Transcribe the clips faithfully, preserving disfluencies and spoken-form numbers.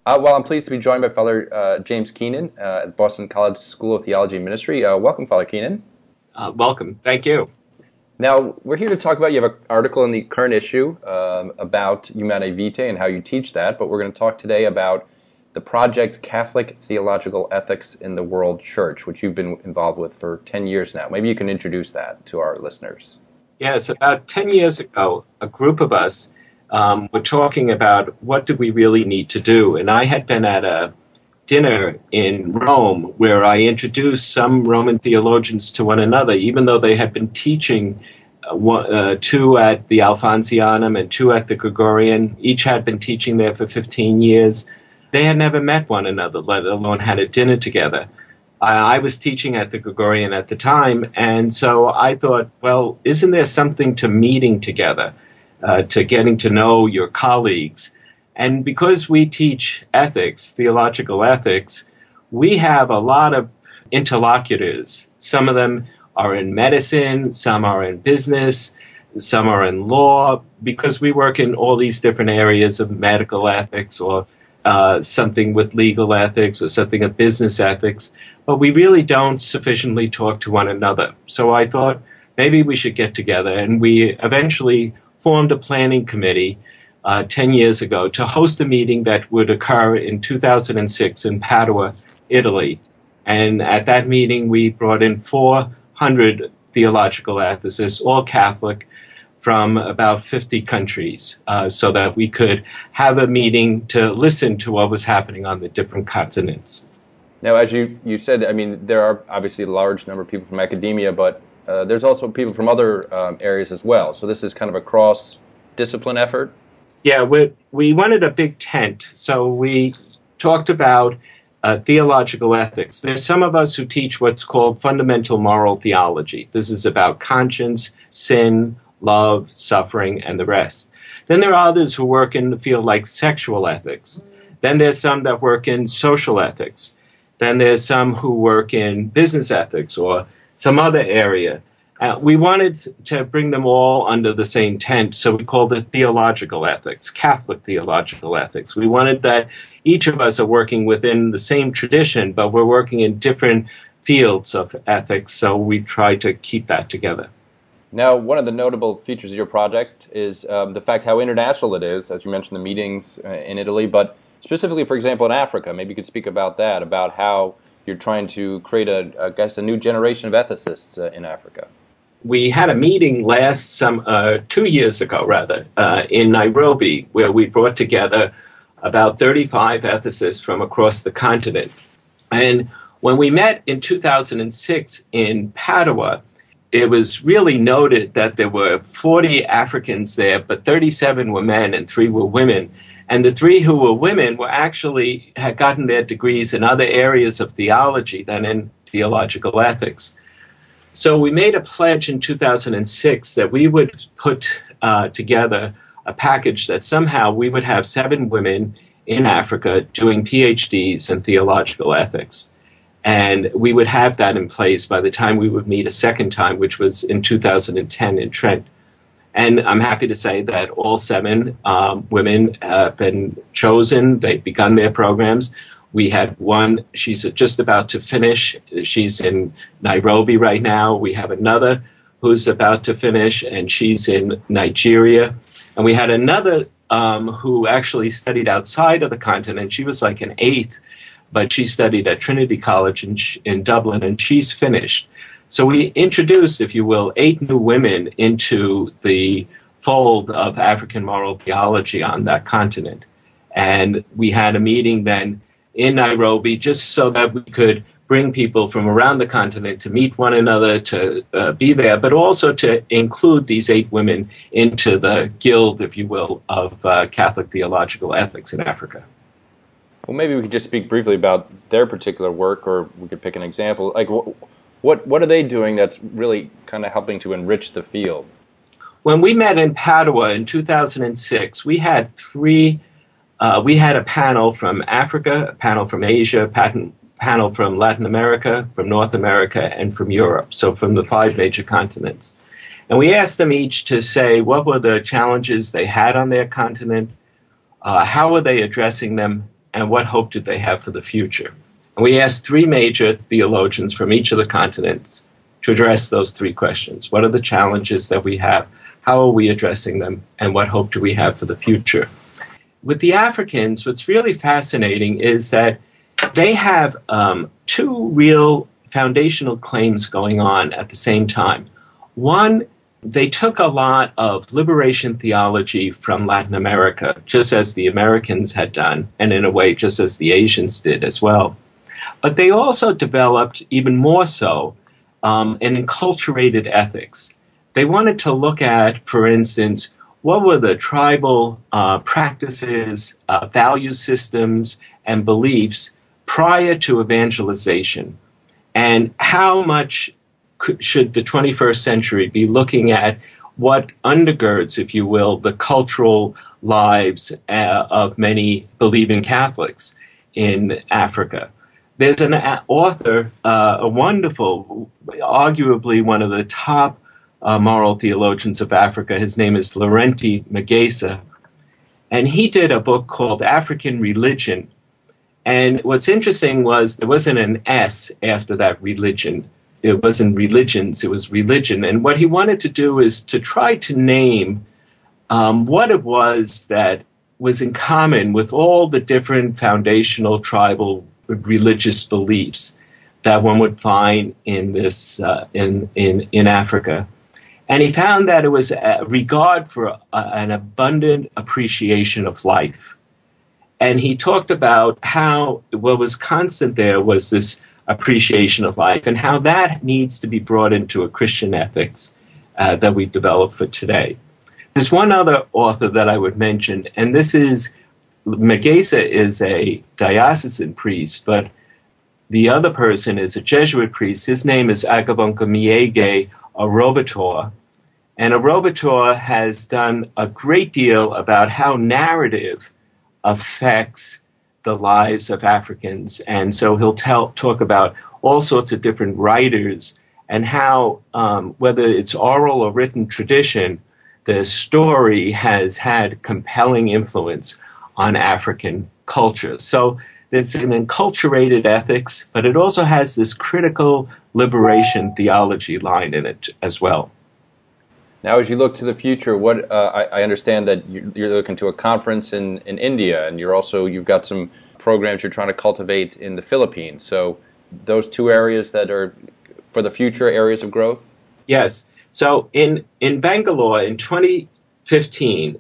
Uh, well, I'm pleased to be joined by Father uh, James Keenan uh, at Boston College School of Theology and Ministry. Uh, welcome, Father Keenan. Uh, welcome. Thank you. Now, we're here to talk about, you have an article in the current issue um, about Humanae Vitae and how you teach that, but we're going to talk today about the project Catholic Theological Ethics in the World Church, which you've been involved with for ten years now. Maybe you can introduce that to our listeners. Yes, about ten years ago, a group of us um, were talking about what do we really need to do. And I had been at a dinner in Rome where I introduced some Roman theologians to one another, even though they had been teaching uh, one, uh, two at the Alfonsianum and two at the Gregorian. Each had been teaching there for fifteen years. They had never met one another, let alone had a dinner together. I was teaching at the Gregorian at the time, and so I thought, well, isn't there something to meeting together, uh, to getting to know your colleagues? And because we teach ethics, theological ethics, we have a lot of interlocutors. Some of them are in medicine, some are in business, some are in law, because we work in all these different areas of medical ethics or uh, something with legal ethics or something of business ethics. But we really don't sufficiently talk to one another. So I thought maybe we should get together, and we eventually formed a planning committee uh, ten years ago to host a meeting that would occur in two thousand six in Padua, Italy. And at that meeting, we brought in four hundred theological ethicists, all Catholic, from about fifty countries, uh, so that we could have a meeting to listen to what was happening on the different continents. Now, as you, you said, I mean, there are obviously a large number of people from academia, but uh, there's also people from other um, areas as well. So this is kind of a cross-discipline effort? Yeah, we, we wanted a big tent. So we talked about uh, theological ethics. There's some of us who teach what's called fundamental moral theology. This is about conscience, sin, love, suffering, and the rest. Then there are others who work in the field like sexual ethics. Then there's some that work in social ethics. Then there's some who work in business ethics or some other area. Uh, we wanted to bring them all under the same tent, so we called it theological ethics, Catholic theological ethics. We wanted that each of us are working within the same tradition, but we're working in different fields of ethics, so we try to keep that together. Now, one of the notable features of your project is um, the fact how international it is, as you mentioned, the meetings uh, in Italy, but specifically, for example, in Africa. Maybe you could speak about that, about how you're trying to create, a, I guess, a new generation of ethicists uh, in Africa. We had a meeting last some uh, two years ago, rather, uh, in Nairobi, where we brought together about thirty-five ethicists from across the continent. And when we met in two thousand six in Padua, it was really noted that there were forty Africans there, but thirty-seven were men and three were women. And the three who were women were actually had gotten their degrees in other areas of theology than in theological ethics. So we made a pledge in two thousand six that we would put uh, together a package that somehow we would have seven women in Africa doing P H Ds in theological ethics. And we would have that in place by the time we would meet a second time, which was in two thousand ten in Trent. And I'm happy to say that all seven um, women have been chosen. They've begun their programs. We had one, she's just about to finish. She's in Nairobi right now. We have another who's about to finish, and she's in Nigeria. And we had another um, who actually studied outside of the continent. She was like an eighth, but she studied at Trinity College in, in Dublin, and she's finished. So we introduced, if you will, eight new women into the fold of African moral theology on that continent. And we had a meeting then in Nairobi just so that we could bring people from around the continent to meet one another, to uh, be there, but also to include these eight women into the guild, if you will, of uh, Catholic theological ethics in Africa. Well, maybe we could just speak briefly about their particular work, or we could pick an example. Like, What what are they doing that's really kind of helping to enrich the field? When we met in Padua in two thousand six, we had three, uh, we had a panel from Africa, a panel from Asia, a patent, panel from Latin America, from North America, and from Europe, so from the five major continents. And we asked them each to say what were the challenges they had on their continent, uh, how were they addressing them, and what hope did they have for the future? And we asked three major theologians from each of the continents to address those three questions. What are the challenges that we have? How are we addressing them? And what hope do we have for the future? With the Africans, what's really fascinating is that they have um, two real foundational claims going on at the same time. One, they took a lot of liberation theology from Latin America, just as the Americans had done, and in a way, just as the Asians did as well. But they also developed, even more so, um, an enculturated ethics. They wanted to look at, for instance, what were the tribal uh, practices, uh, value systems, and beliefs prior to evangelization, and how much could, should the twenty-first century be looking at what undergirds, if you will, the cultural lives uh, of many believing Catholics in Africa. There's an author, uh, a wonderful, arguably one of the top uh, moral theologians of Africa. His name is Laurenti Magesa, and he did a book called African Religion. And what's interesting was there wasn't an S after that religion. It wasn't religions, it was religion. And what he wanted to do is to try to name um, what it was that was in common with all the different foundational tribal religious beliefs that one would find in this uh, in, in in Africa. And he found that it was a regard for a, an abundant appreciation of life. And he talked about how what was constant there was this appreciation of life, and how that needs to be brought into a Christian ethics uh, that we develop for today. There's one other author that I would mention, and this is, Magesa is a diocesan priest, but the other person is a Jesuit priest. His name is Agabonkamyege Arobator. And Arobator has done a great deal about how narrative affects the lives of Africans. And so he'll tell, talk about all sorts of different writers and how, um, whether it's oral or written tradition, the story has had compelling influence on African culture. So there's an enculturated ethics, but it also has this critical liberation theology line in it as well. Now, as you look to the future, what uh, I, I understand that you're looking to a conference in, in India, and you're also you've got some programs you're trying to cultivate in the Philippines. So those two areas that are for the future areas of growth? Yes. So in, in Bangalore in twenty fifteen,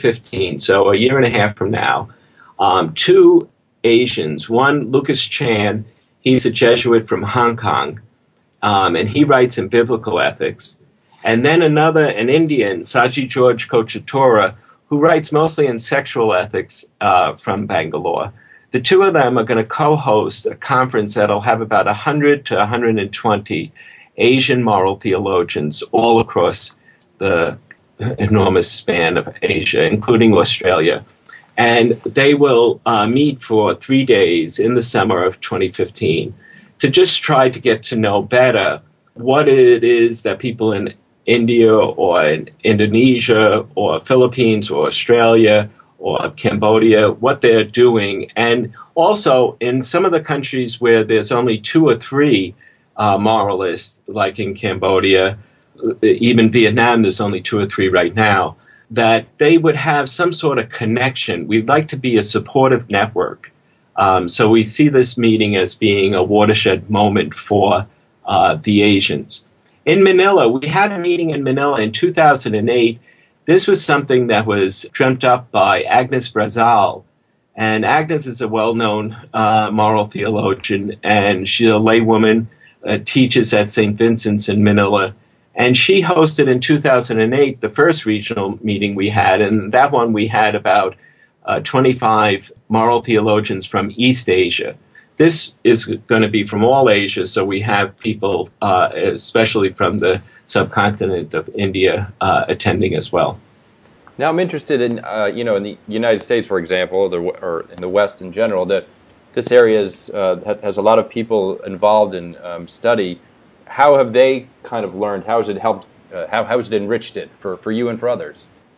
so a year and a half from now, um, two Asians, one Lucas Chan, he's a Jesuit from Hong Kong, um, and he writes in biblical ethics. And then another, an Indian, Saji George Kochatora, who writes mostly in sexual ethics uh, from Bangalore. The two of them are going to co-host a conference that'll have about one hundred to one hundred twenty Asian moral theologians all across the enormous span of Asia, including Australia. And they will uh, meet for three days in the summer of twenty fifteen to just try to get to know better what it is that people in India or in Indonesia or Philippines or Australia or Cambodia, what they're doing. And also in some of the countries where there's only two or three uh, moralists, like in Cambodia, even Vietnam, there's only two or three right now, that they would have some sort of connection. We'd like to be a supportive network. Um, so we see this meeting as being a watershed moment for uh, the Asians. In Manila, we had a meeting in Manila in two thousand eight. This was something that was dreamt up by Agnes Brazal. And Agnes is a well-known uh, moral theologian, and she's a laywoman, uh, teaches at Saint Vincent's in Manila. And she hosted in two thousand eight the first regional meeting we had, and that one we had about uh, twenty-five moral theologians from East Asia. This is going to be from all Asia, so we have people, uh, especially from the subcontinent of India, uh, attending as well. Now, I'm interested in, uh, you know, in the United States, for example, or, the, or in the West in general, that this area is, uh, has a lot of people involved in um, study. How have they kind of learned? How has it helped? Uh, how, how has it enriched it for, for you and for others?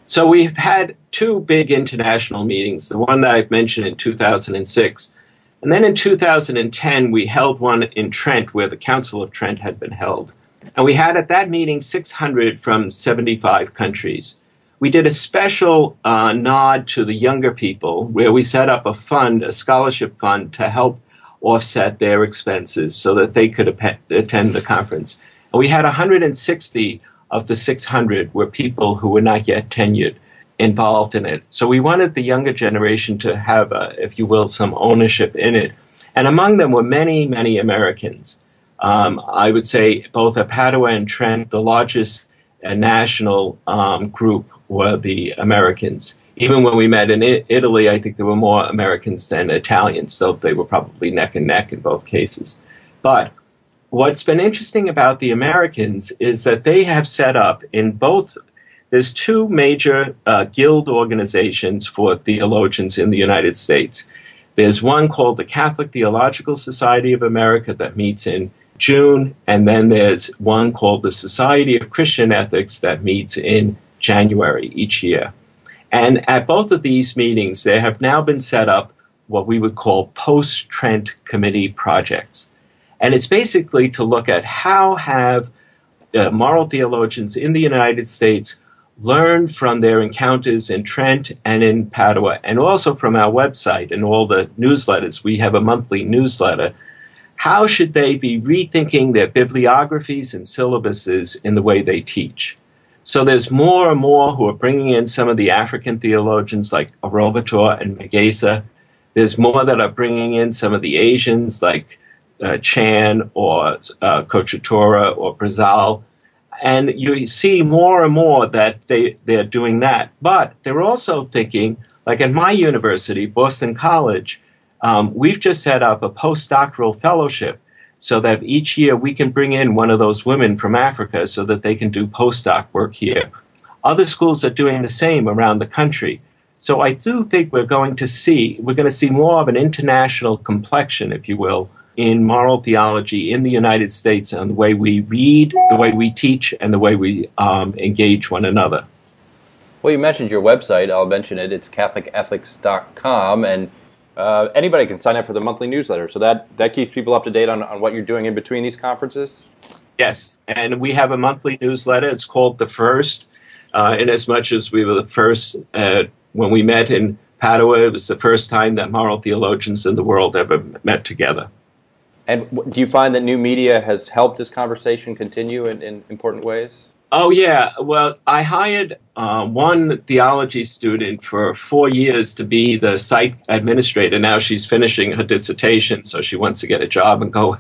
So we've had two big international meetings, the one that I've mentioned in two thousand six. And then in two thousand ten, we held one in Trent, where the Council of Trent had been held. And we had at that meeting six hundred from seventy-five countries. We did a special uh, nod to the younger people, where we set up a fund, a scholarship fund, to help offset their expenses so that they could ap- attend the conference. And we had one hundred sixty of the six hundred were people who were not yet tenured involved in it. So we wanted the younger generation to have, uh, if you will, some ownership in it. And among them were many, many Americans. Um, I would say both at Padua and Trent, the largest uh, national um, group were the Americans. Even when we met in I- Italy, I think there were more Americans than Italians, so they were probably neck and neck in both cases. But what's been interesting about the Americans is that they have set up in both, there's two major uh, guild organizations for theologians in the United States. There's one called the Catholic Theological Society of America that meets in June, and then there's one called the Society of Christian Ethics that meets in January each year. And at both of these meetings, there have now been set up what we would call post-Trent committee projects. And it's basically to look at how have uh, moral theologians in the United States learned from their encounters in Trent and in Padua, and also from our website and all the newsletters. We have a monthly newsletter. How should they be rethinking their bibliographies and syllabuses in the way they teach? So there's more and more who are bringing in some of the African theologians like Arobator and Megesa. There's more that are bringing in some of the Asians like uh, Chan or uh, Kochatora or Brazal. And you see more and more that they, they're doing that. But they're also thinking, like at my university, Boston College, um, we've just set up a postdoctoral fellowship so that each year we can bring in one of those women from Africa so that they can do postdoc work here. Other schools are doing the same around the country. So I do think we're going to see, we're going to see more of an international complexion, if you will, in moral theology in the United States and the way we read, the way we teach, and the way we um, engage one another. Well, you mentioned your website. I'll mention it. It's Catholic Ethics dot com, and uh, anybody can sign up for the monthly newsletter. So that, that keeps people up to date on, on what you're doing in between these conferences? Yes, and we have a monthly newsletter. It's called The First, uh, in as much as we were the first, uh, when we met in Padua, it was the first time that moral theologians in the world ever met together. And do you find that new media has helped this conversation continue in, in important ways? Oh, yeah. Well, I hired uh, one theology student for four years to be the site administrator. Now she's finishing her dissertation, so she wants to get a job and go.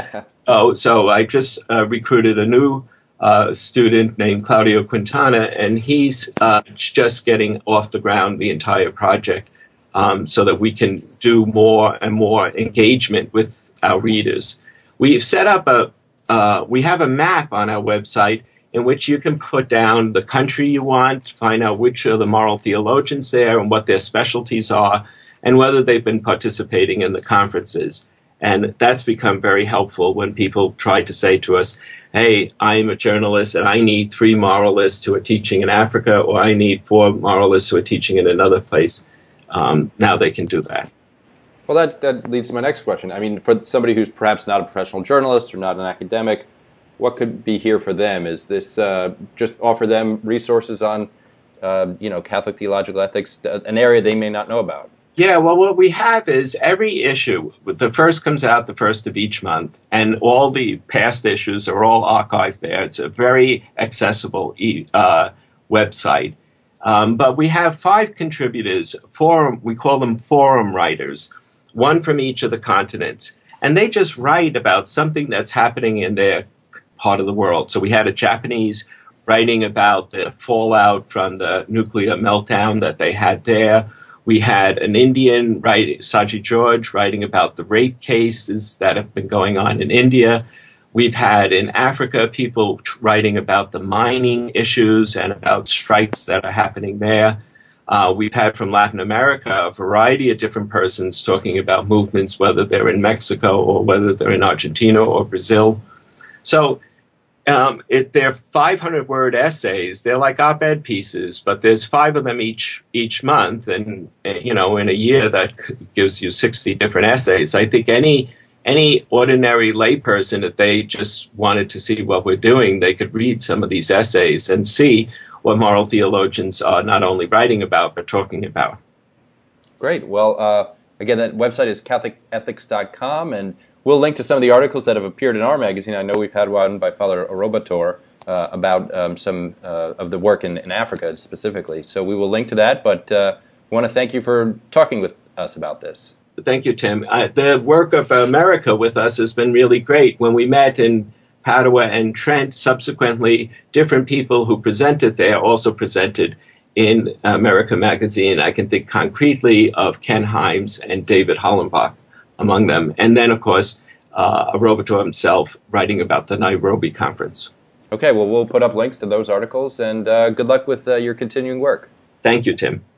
oh, so I just uh, recruited a new uh, student named Claudio Quintana, and he's uh, just getting off the ground the entire project um, so that we can do more and more engagement with our readers. We've set up a, uh, we have a map on our website in which you can put down the country you want, find out which are the moral theologians there and what their specialties are, and whether they've been participating in the conferences. And that's become very helpful when people try to say to us, hey, I'm a journalist and I need three moralists who are teaching in Africa, or I need four moralists who are teaching in another place. Um, now they can do that. Well, that, that leads to my next question. I mean, for somebody who's perhaps not a professional journalist or not an academic, what could be here for them? Is this uh, just offer them resources on, uh, you know, Catholic theological ethics, an area they may not know about? Yeah, well, what we have is every issue, the first comes out the first of each month, and all the past issues are all archived there. It's a very accessible e- uh, website. Um, but we have five contributors, forum, we call them forum writers, one from each of the continents. And they just write about something that's happening in their part of the world. So we had a Japanese writing about the fallout from the nuclear meltdown that they had there. We had an Indian, writing, Saji George, writing about the rape cases that have been going on in India. We've had in Africa people writing about the mining issues and about strikes that are happening there. Uh, we've had from Latin America a variety of different persons talking about movements, whether they're in Mexico or whether they're in Argentina or Brazil. So Um, it, they're five hundred word essays. They're like op-ed pieces, but there's five of them each each month, and, and you know, in a year that gives you sixty different essays. I think any any ordinary layperson, if they just wanted to see what we're doing, they could read some of these essays and see what moral theologians are not only writing about but talking about. Great. Well, uh, again, that website is Catholic Ethics dot com, and we'll link to some of the articles that have appeared in our magazine. I know we've had one by Father Orobator uh, about um, some uh, of the work in, in Africa specifically. So we will link to that, but uh, I want to thank you for talking with us about this. Thank you, Tim. Uh, the work of America with us has been really great. When we met in Padua and Trent, subsequently, different people who presented there also presented in America magazine. I can think concretely of Ken Himes and David Hollenbach among them. And then, of course, uh, Orobator himself writing about the Nairobi conference. Okay, well, we'll put up links to those articles, and uh, good luck with uh, your continuing work. Thank you, Tim.